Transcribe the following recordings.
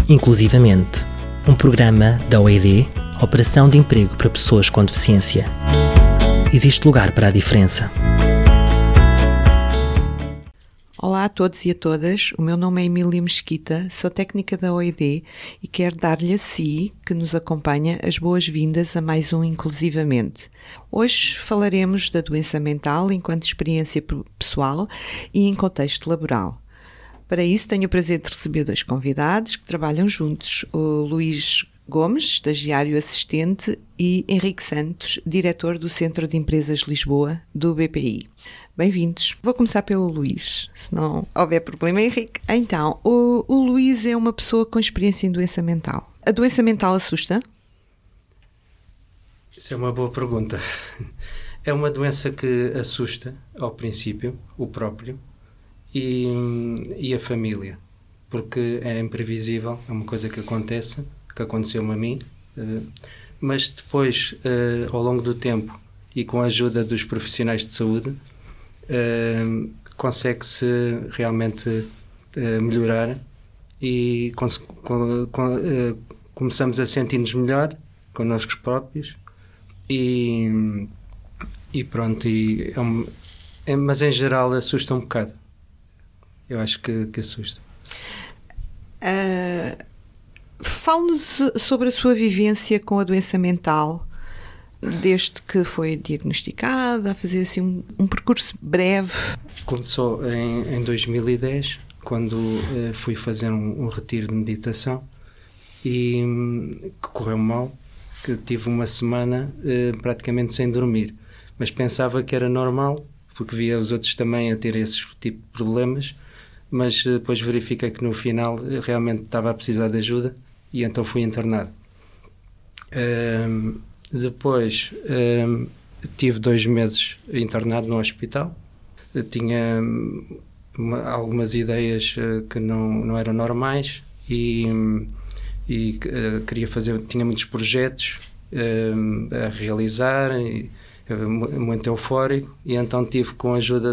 Inclusivamente, um programa da OID, Operação de Emprego para Pessoas com Deficiência. Existe lugar para a diferença. Olá a todos e a todas, o meu nome é Emília Mesquita, sou técnica da OID e quero dar-lhe a si, que nos acompanha, as boas-vindas a mais um Inclusivamente. Hoje falaremos da doença mental enquanto experiência pessoal e em contexto laboral. Para isso tenho o prazer de receber dois convidados que trabalham juntos, o Luís Gomes, estagiário assistente, e Henrique Santos, diretor do Centro de Empresas Lisboa, do BPI. Bem-vindos. Vou começar pelo Luís, se não houver problema, Henrique. Então, o Luís é uma pessoa com experiência em doença mental. A doença mental assusta? Isso é uma boa pergunta. É uma doença que assusta, ao princípio, o próprio e a família, porque é imprevisível, é uma coisa que acontece, que aconteceu-me a mim, mas depois, ao longo do tempo e com a ajuda dos profissionais de saúde, consegue-se realmente melhorar e começamos a sentir-nos melhor connosco próprios e pronto, mas em geral assusta um bocado. Eu acho que assusta. Fale-nos sobre a sua vivência com a doença mental, desde que foi diagnosticada, a fazer assim um percurso breve. Começou em 2010, quando fui fazer um retiro de meditação e que correu mal, que tive uma semana praticamente sem dormir, mas pensava que era normal, porque via os outros também a ter esses tipos de problemas, mas depois verifiquei que no final realmente estava a precisar de ajuda e então fui internado. Depois tive 2 meses internado no hospital. Eu tinha algumas ideias que não eram normais e queria fazer, tinha muitos projetos a realizar, muito eufórico, e então tive, com a ajuda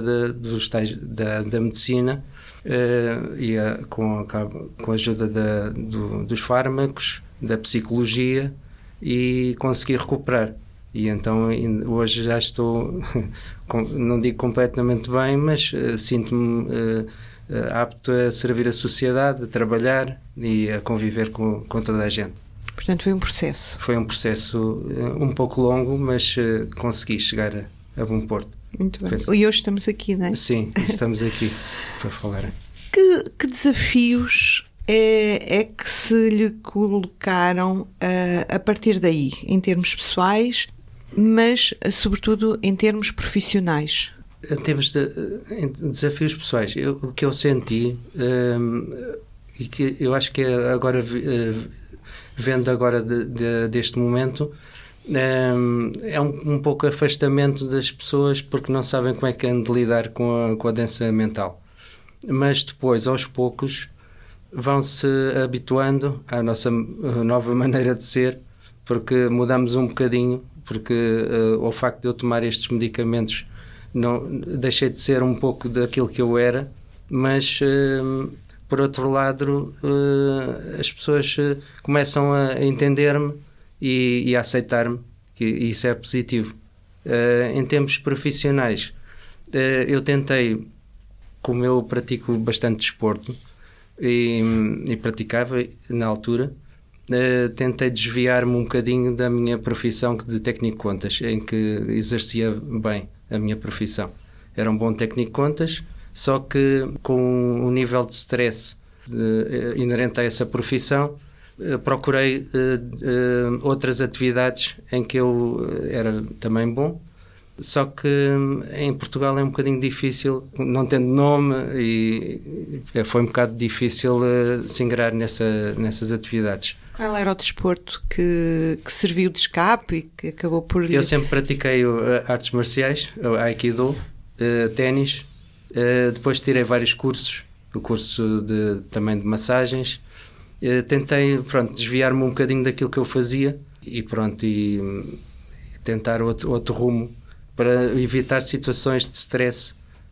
da medicina e com a ajuda dos fármacos, da psicologia, e consegui recuperar. E então hoje já estou, não digo completamente bem, mas sinto-me apto a servir a sociedade, a trabalhar e a conviver com toda a gente. Portanto, foi um processo. Foi um processo um pouco longo, mas consegui chegar a bom porto. Muito bem. E hoje estamos aqui, não é? Sim, estamos aqui para falar. Que desafios é que se lhe colocaram a partir daí, em termos pessoais, mas sobretudo em termos profissionais? Em termos de desafios pessoais, o que eu senti, e que eu acho que agora, vendo agora deste momento, é um pouco afastamento das pessoas, porque não sabem como é que é de lidar com a doença mental. Mas depois, aos poucos, vão-se habituando à nossa nova maneira de ser, porque mudamos um bocadinho, porque ao facto de eu tomar estes medicamentos deixei de ser um pouco daquilo que eu era, mas por outro lado as pessoas começam a entender-me e a aceitar-me, que isso é positivo. Em termos profissionais, eu tentei, como eu pratico bastante desporto e praticava na altura, tentei desviar-me um bocadinho da minha profissão de técnico de contas, em que exercia bem a minha profissão. Era um bom técnico de contas, só que com o nível de stress inerente a essa profissão, procurei outras atividades em que eu era também bom, só que em Portugal é um bocadinho difícil, não tendo nome, e foi um bocado difícil se ingrar nessas atividades. Qual era o desporto que serviu de escape e que acabou por... Eu sempre pratiquei artes marciais, aikido, ténis, depois tirei vários cursos, o curso também de massagens. Tentei, desviar-me um bocadinho daquilo que eu fazia e tentar outro rumo para evitar situações de stress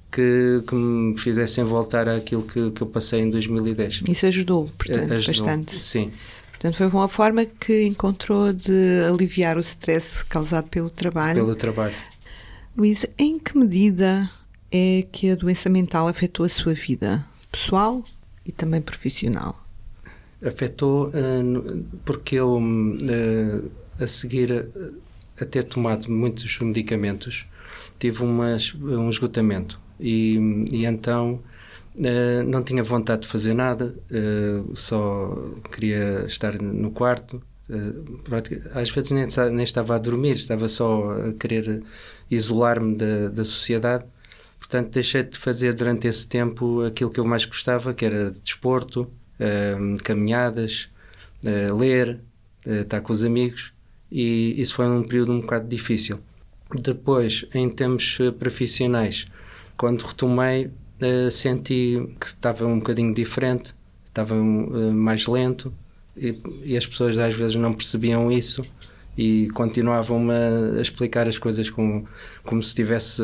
que me fizessem voltar àquilo que eu passei em 2010. Isso ajudou, portanto, Ajudou, bastante. sim. Portanto, foi uma forma que encontrou de aliviar o stress causado pelo trabalho. Pelo trabalho. Luís, em que medida é que a doença mental afetou a sua vida pessoal e também profissional? Afetou porque eu, a seguir a ter tomado muitos medicamentos, tive um esgotamento e então não tinha vontade de fazer nada, só queria estar no quarto. Às vezes nem estava a dormir, estava só a querer isolar-me da sociedade. Portanto, deixei de fazer durante esse tempo aquilo que eu mais gostava, que era desporto, caminhadas, ler, estar com os amigos, e isso foi um período um bocado difícil. Depois, em termos profissionais, quando retomei, senti que estava um bocadinho diferente, estava mais lento, e as pessoas às vezes não percebiam isso e continuavam-me a explicar as coisas como se estivesse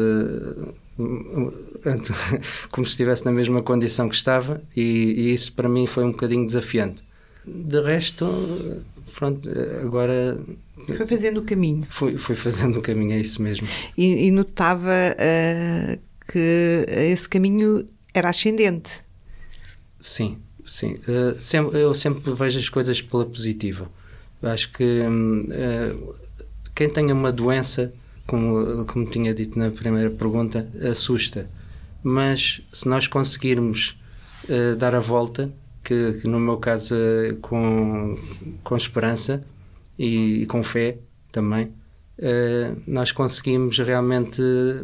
como se estivesse na mesma condição que estava, e isso para mim foi um bocadinho desafiante. De resto, pronto, agora... Foi fazendo o caminho. Fui fazendo o caminho, é isso mesmo. E notava que esse caminho era ascendente. Sim. Eu sempre vejo as coisas pela positiva. Eu acho que quem tenha uma doença, como tinha dito na primeira pergunta, assusta. Mas se nós conseguirmos dar a volta, que no meu caso com esperança e com fé também, nós conseguimos realmente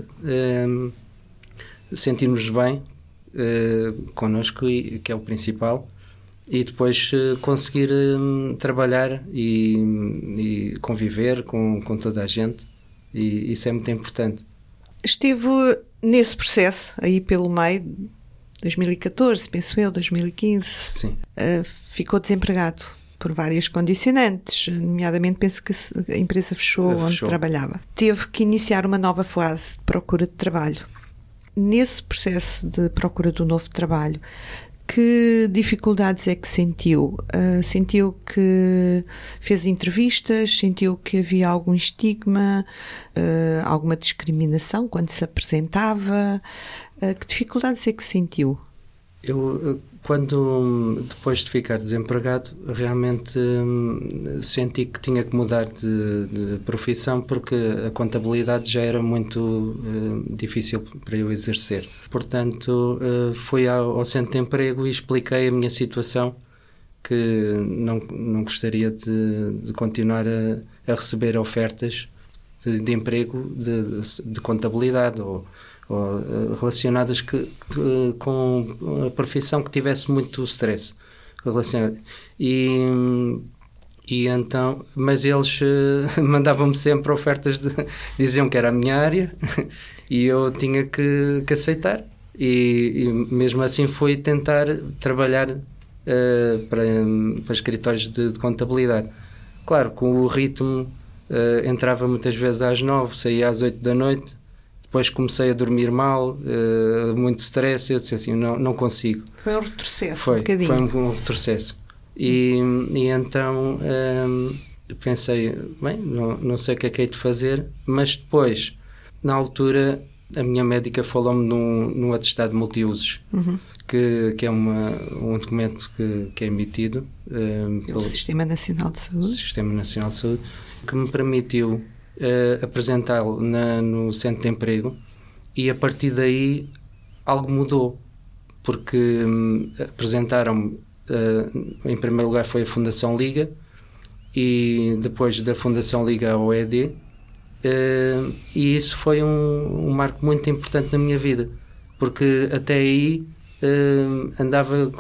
sentir-nos bem connosco, que é o principal, e depois conseguir trabalhar e conviver com toda a gente, e isso é muito importante. Esteve nesse processo aí pelo meio, 2014, penso eu, 2015. Sim. Ficou desempregado por várias condicionantes, nomeadamente penso que a empresa fechou onde trabalhava. Teve que iniciar uma nova fase de procura de trabalho. Nesse processo de procura do novo trabalho, que dificuldades é que sentiu? Sentiu que fez entrevistas? Sentiu que havia algum estigma? Alguma discriminação quando se apresentava? Que dificuldades é que sentiu? Eu, depois de ficar desempregado, realmente senti que tinha que mudar de profissão, porque a contabilidade já era muito difícil para eu exercer. Portanto, fui ao centro de emprego e expliquei a minha situação, que não gostaria de continuar a receber ofertas de emprego de contabilidade ou relacionadas com a profissão que tivesse muito stress relacionado. E então, mas eles mandavam-me sempre ofertas, diziam que era a minha área e eu tinha que aceitar, e mesmo assim fui tentar trabalhar para escritórios de contabilidade. Claro, com o ritmo, entrava muitas vezes às 9, saía às 8 da noite. Depois comecei a dormir mal, muito stress, eu disse assim, não consigo. Foi um retrocesso, foi um retrocesso. E então pensei, bem, não sei o que é que hei de fazer, mas depois, na altura, a minha médica falou-me num atestado multiusos, que é um documento que é emitido pelo Sistema Nacional de Saúde, que me permitiu apresentá-lo no centro de emprego, e a partir daí algo mudou, porque apresentaram-me, em primeiro lugar foi a Fundação Liga, e depois da Fundação Liga a OED, e isso foi um marco muito importante na minha vida, porque até aí andava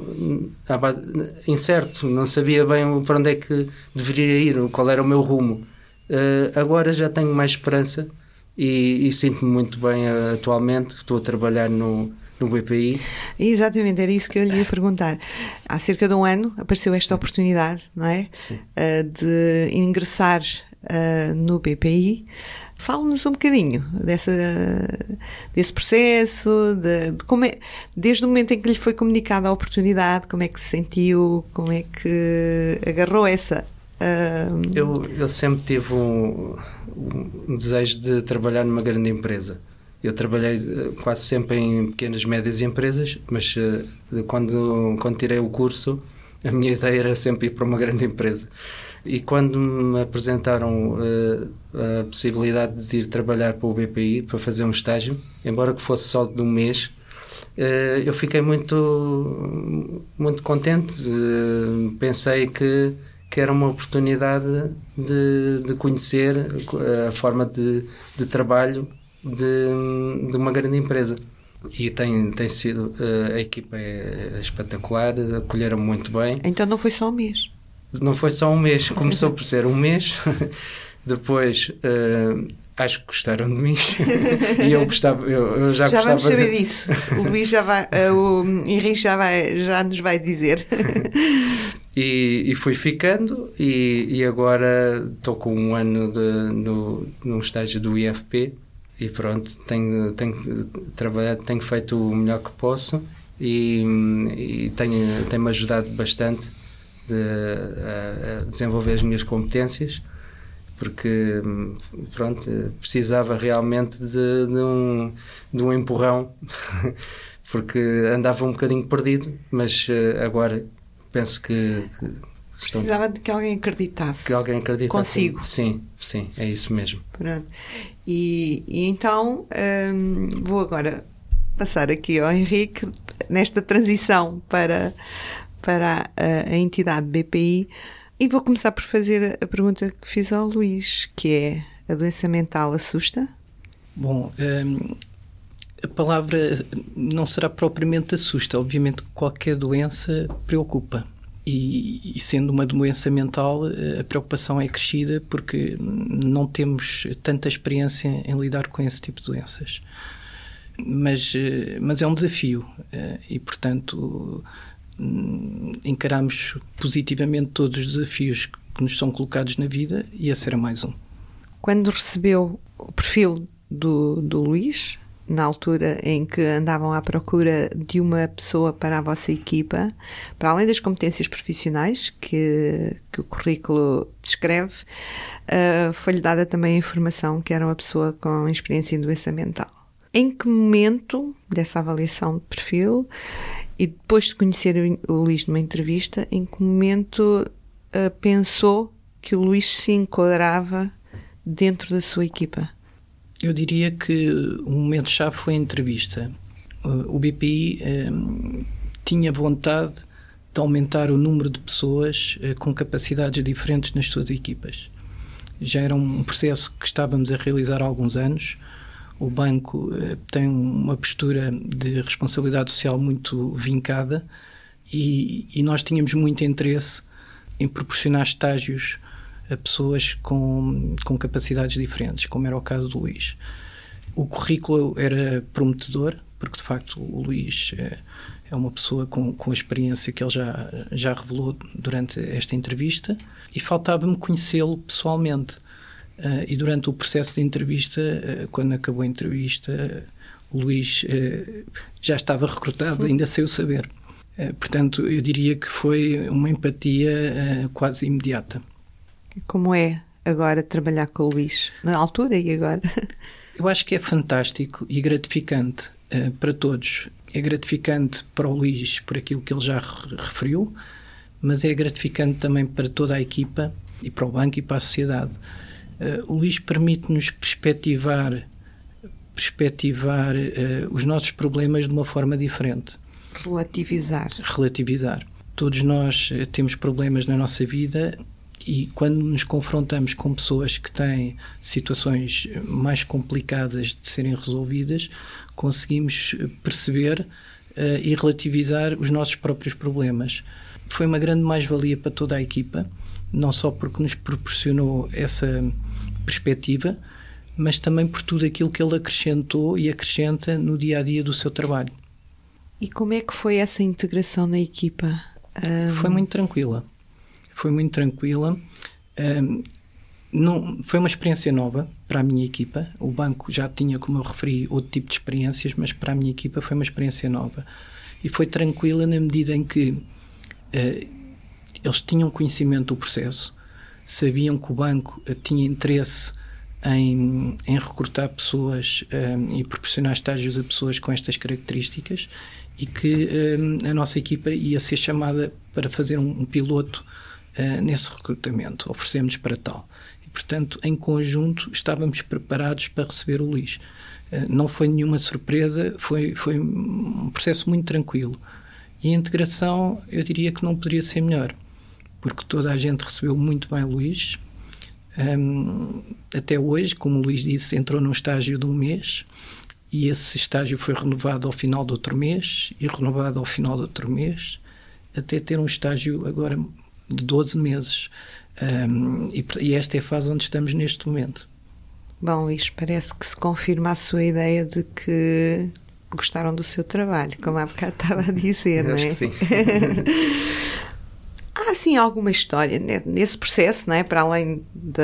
incerto, não sabia bem para onde é que deveria ir, qual era o meu rumo. Agora já tenho mais esperança e sinto-me muito bem atualmente. Estou a trabalhar no BPI. Exatamente, era isso que eu lhe ia perguntar. Há cerca de um ano apareceu esta oportunidade, não é? Sim. De ingressar no BPI. Fale-nos um bocadinho desse processo, de como é, desde o momento em que lhe foi comunicada a oportunidade, como é que se sentiu, como é que agarrou essa... Eu sempre tive um desejo de trabalhar numa grande empresa. Eu trabalhei quase sempre em pequenas e médias empresas, mas quando tirei o curso, a minha ideia era sempre ir para uma grande empresa. E quando me apresentaram a possibilidade de ir trabalhar para o BPI, para fazer um estágio, embora que fosse só de um mês, eu fiquei muito contente. Pensei que era uma oportunidade de conhecer a forma de trabalho de uma grande empresa. E tem sido, a equipa é espetacular, acolheram muito bem. Então não foi só um mês? Não foi só um mês, começou por ser um mês, depois acho que gostaram de mim e eu já gostava. Vamos saber isso, o Luís o Henrique já nos vai dizer. E fui ficando e agora estou com um ano num estágio do IFP e pronto, tenho trabalhado, tenho feito o melhor que posso e tem-me ajudado bastante a desenvolver as minhas competências, porque pronto, precisava realmente de um empurrão porque andava um bocadinho perdido, mas agora penso que precisava de que alguém acreditasse. Que alguém acreditasse. Consigo. Sim, é isso mesmo. Pronto. E então vou agora passar aqui ao Henrique nesta transição para a entidade BPI e vou começar por fazer a pergunta que fiz ao Luís, que é: a doença mental assusta? Bom, a palavra não será propriamente assusta. Obviamente qualquer doença preocupa e sendo uma doença mental a preocupação é acrescida porque não temos tanta experiência em lidar com esse tipo de doenças. Mas é um desafio e, portanto, encaramos positivamente todos os desafios que nos são colocados na vida e esse era mais um. Quando recebeu o perfil do Luís, na altura em que andavam à procura de uma pessoa para a vossa equipa, para além das competências profissionais que o currículo descreve, foi-lhe dada também a informação que era uma pessoa com experiência em doença mental. Em que momento dessa avaliação de perfil e depois de conhecer o Luís numa entrevista, em que momento pensou que o Luís se enquadrava dentro da sua equipa? Eu diria que o momento-chave foi a entrevista. O BPI tinha vontade de aumentar o número de pessoas com capacidades diferentes nas suas equipas. Já era um processo que estávamos a realizar há alguns anos. O banco tem uma postura de responsabilidade social muito vincada e nós tínhamos muito interesse em proporcionar estágios a pessoas com capacidades diferentes, como era o caso do Luís. O currículo era prometedor, porque de facto o Luís é uma pessoa com a experiência que ele já revelou durante esta entrevista e faltava-me conhecê-lo pessoalmente. E durante o processo de entrevista, quando acabou a entrevista, o Luís já estava recrutado, ainda sem o saber. Portanto, eu diria que foi uma empatia quase imediata. Como é agora trabalhar com o Luís, na altura e agora? Eu acho que é fantástico e gratificante para todos. É gratificante para o Luís por aquilo que ele já referiu, mas é gratificante também para toda a equipa e para o banco e para a sociedade. O Luís permite-nos perspectivar os nossos problemas de uma forma diferente. Relativizar. Todos nós temos problemas na nossa vida e quando nos confrontamos com pessoas que têm situações mais complicadas de serem resolvidas, conseguimos perceber e relativizar os nossos próprios problemas. Foi uma grande mais-valia para toda a equipa, não só porque nos proporcionou essa perspectiva, mas também por tudo aquilo que ele acrescentou e acrescenta no dia-a-dia do seu trabalho. E como é que foi essa integração na equipa? Foi muito tranquila. Não, foi uma experiência nova para a minha equipa. O banco já tinha, como eu referi, outro tipo de experiências, mas para a minha equipa foi uma experiência nova. E foi tranquila na medida em que eles tinham conhecimento do processo, sabiam que o banco tinha interesse em recrutar pessoas e proporcionar estágios a pessoas com estas características, e que a nossa equipa ia ser chamada para fazer um piloto nesse recrutamento. Oferecemos para tal. E, portanto, em conjunto, estávamos preparados para receber o Luís. Não foi nenhuma surpresa, foi um processo muito tranquilo. E a integração, eu diria que não poderia ser melhor, porque toda a gente recebeu muito bem o Luís. Até hoje, como o Luís disse, entrou num estágio de 1 mês, e esse estágio foi renovado ao final do outro mês, e renovado ao final do outro mês, até ter um estágio agora de 12 meses. E esta é a fase onde estamos neste momento. Bom, Luís, parece que se confirma a sua ideia de que gostaram do seu trabalho, como há bocado estava a dizer, não é? Acho que sim. Há, assim, alguma história nesse processo, não é? Para além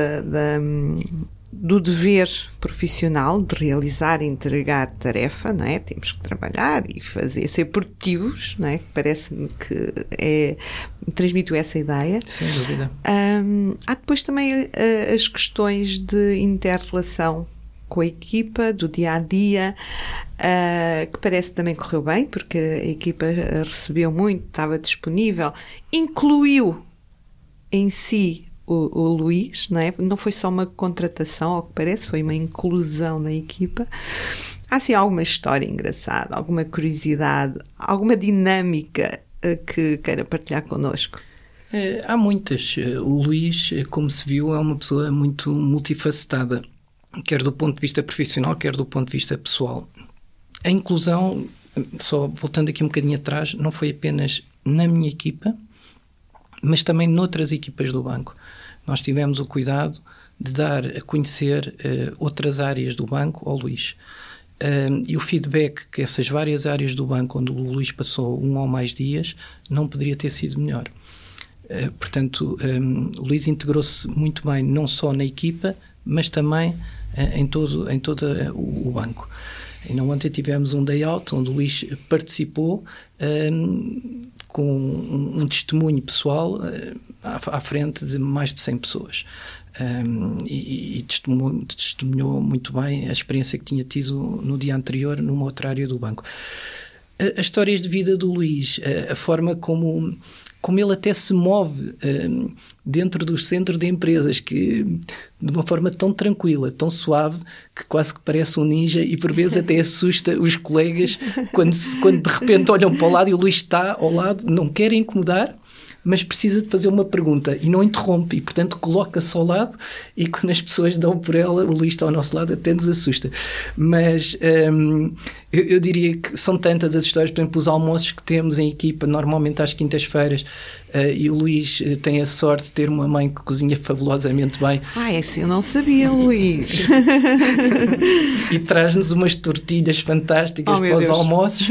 do dever profissional de realizar e entregar tarefa, não é? Temos que trabalhar e fazer, ser produtivos, não é? Parece-me que transmito essa ideia. Sem dúvida. Há depois também as questões de inter-relação com a equipa, do dia-a-dia, que parece que também correu bem, porque a equipa recebeu muito, estava disponível, incluiu em si o Luís, não é? Não foi só uma contratação, ao que parece, foi uma inclusão na equipa. Há, assim, alguma história engraçada, alguma curiosidade, alguma dinâmica que queira partilhar connosco? Há muitas. O Luís, como se viu, é uma pessoa muito multifacetada, quer do ponto de vista profissional, quer do ponto de vista pessoal. A inclusão, só voltando aqui um bocadinho atrás, não foi apenas na minha equipa, mas também noutras equipas do banco. Nós tivemos o cuidado de dar a conhecer outras áreas do banco ao Luís. E o feedback que essas várias áreas do banco, onde o Luís passou 1 ou mais dias, não poderia ter sido melhor. Portanto, o Luís integrou-se muito bem, não só na equipa, mas também em todo o banco. Ainda ontem tivemos um day out onde o Luís participou com um testemunho pessoal à frente de mais de 100 pessoas. E testemunhou muito bem a experiência que tinha tido no dia anterior numa outra área do banco. As histórias de vida do Luís, a forma como ele até se move dentro dos centros de empresas, que de uma forma tão tranquila, tão suave, que quase que parece um ninja, e por vezes até assusta os colegas quando de repente olham para o lado e o Luís está ao lado, não quer incomodar, mas precisa de fazer uma pergunta e não interrompe, e portanto coloca-se ao lado, e quando as pessoas dão por ela, o Luís está ao nosso lado, até nos assusta. Mas eu diria que são tantas as histórias, por exemplo, os almoços que temos em equipa, normalmente às quintas-feiras, e o Luís tem a sorte de ter uma mãe que cozinha fabulosamente bem. Isso eu não sabia, Luís. E traz-nos umas tortilhas fantásticas para os almoços,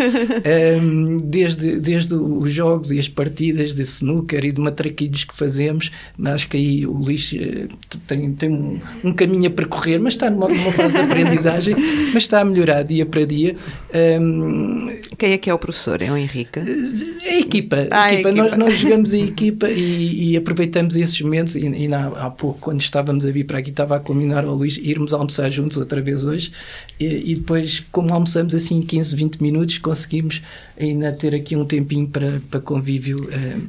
desde os jogos e as partidas de snooker e de matraquilhos que fazemos. Mas acho que aí o Luís tem um caminho a percorrer, mas está numa fase de aprendizagem, mas está a melhorar dia para dia. Quem é o professor? É o Henrique? A equipa. Nós jogamos em equipa e aproveitamos esses momentos, e há pouco, quando estávamos a vir para aqui, estava a combinar ao Luís irmos almoçar juntos outra vez hoje, e depois, como almoçamos assim em 15, 20 minutos, conseguimos ainda ter aqui um tempinho para convívio.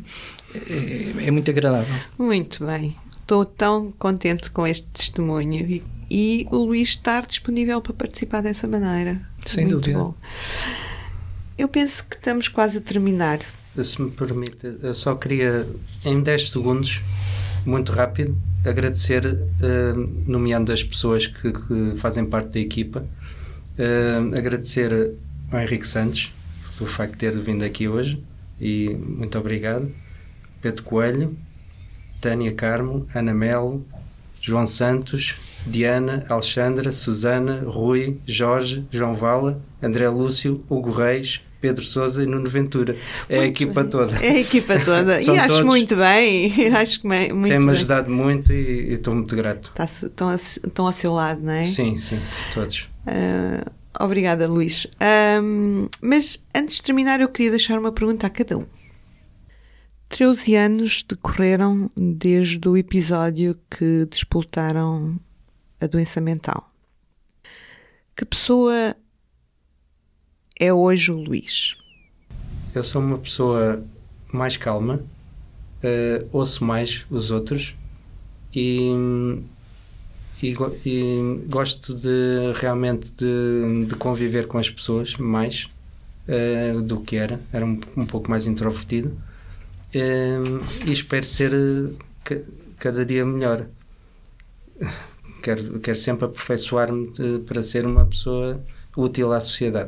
É muito agradável. Muito bem. Estou tão contente com este testemunho e o Luís estar disponível para participar dessa maneira. Sem muito dúvida. Bom. Eu penso que estamos quase a terminar. Se me permite, eu só queria, em 10 segundos, muito rápido, agradecer, nomeando as pessoas que fazem parte da equipa, agradecer ao Henrique Santos pelo facto de ter vindo aqui hoje, e muito obrigado. Pedro Coelho, Tânia Carmo, Ana Melo, João Santos, Diana, Alexandra, Susana, Rui, Jorge, João Vala, André Lúcio, Hugo Reis, Pedro Sousa e Nuno Ventura. É a equipa toda. É a equipa toda. E acho todos, muito bem. Acho que muito tem-me ajudado muito e estou muito grato. Estão ao seu lado, não é? Sim, todos. Obrigada, Luís. Mas antes de terminar, eu queria deixar uma pergunta a cada um. 13 anos decorreram desde o episódio que despoltaram a doença mental. Que pessoa é hoje o Luís? Eu sou uma pessoa mais calma, ouço mais os outros e gosto realmente de conviver com as pessoas mais do que era um pouco mais introvertido. E espero ser cada dia melhor. Quero sempre aperfeiçoar-me para ser uma pessoa útil à sociedade.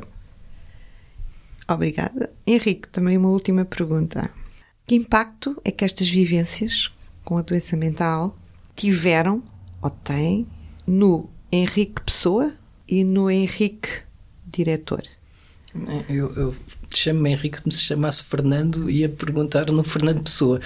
Obrigada. Henrique, também uma última pergunta. Que impacto é que estas vivências com a doença mental tiveram ou têm no Henrique pessoa e no Henrique diretor? Eu chamo-me Henrique, se me chamasse Fernando ia perguntar no Fernando Pessoa,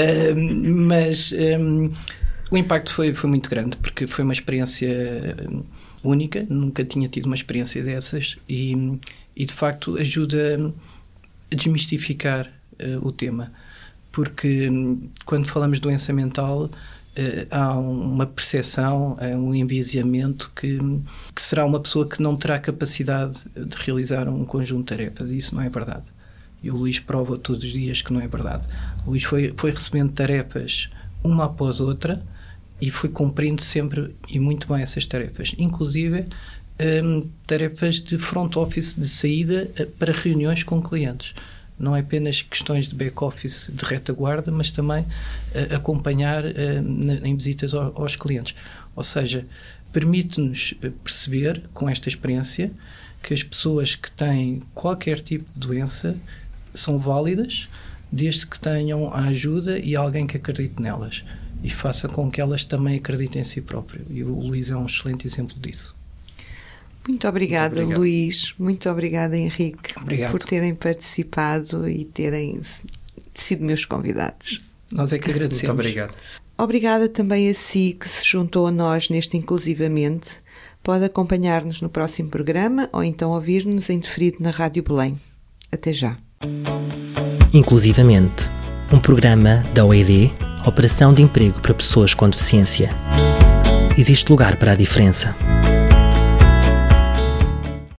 mas o impacto foi muito grande, porque foi uma experiência única, nunca tinha tido uma experiência dessas e de facto ajuda a desmistificar o tema, porque quando falamos de doença mental há uma percepção, um envisiamento que será uma pessoa que não terá capacidade de realizar um conjunto de tarefas, e isso não é verdade. E o Luís prova todos os dias que não é verdade. O Luís foi recebendo tarefas uma após outra e foi cumprindo sempre e muito bem essas tarefas, inclusive tarefas de front office, de saída para reuniões com clientes. Não é apenas questões de back-office, de retaguarda, mas também acompanhar em visitas aos clientes. Ou seja, permite-nos perceber, com esta experiência, que as pessoas que têm qualquer tipo de doença são válidas, desde que tenham a ajuda e alguém que acredite nelas e faça com que elas também acreditem em si próprio. E o Luís é um excelente exemplo disso. Muito obrigada, Luís. Muito obrigada, Henrique, por terem participado e terem sido meus convidados. Nós é que agradecemos. Muito obrigado. Obrigada também a si que se juntou a nós neste Inclusivamente. Pode acompanhar-nos no próximo programa ou então ouvir-nos em diferido na Rádio Belém. Até já. Inclusivamente, um programa da OED, Operação de Emprego para Pessoas com Deficiência. Existe lugar para a diferença.